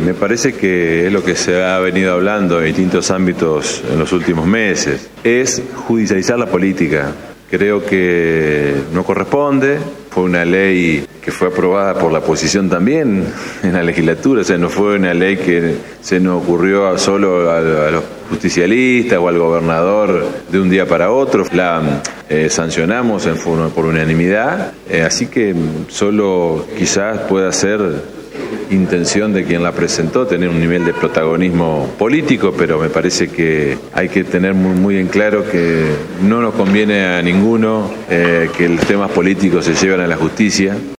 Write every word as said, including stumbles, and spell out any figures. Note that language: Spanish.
me parece que es lo que se ha venido hablando en distintos ámbitos en los últimos meses, es judicializar la política. Creo que no corresponde, fue una ley que fue aprobada por la oposición también en la legislatura, o sea, no fue una ley que se nos ocurrió solo a, a los justicialistas o al gobernador de un día para otro, la eh, sancionamos en, por unanimidad, eh, así que solo quizás pueda ser intención de quien la presentó tener un nivel de protagonismo político, pero me parece que hay que tener muy, muy en claro que no nos conviene a ninguno eh, que los temas políticos se lleven a la justicia.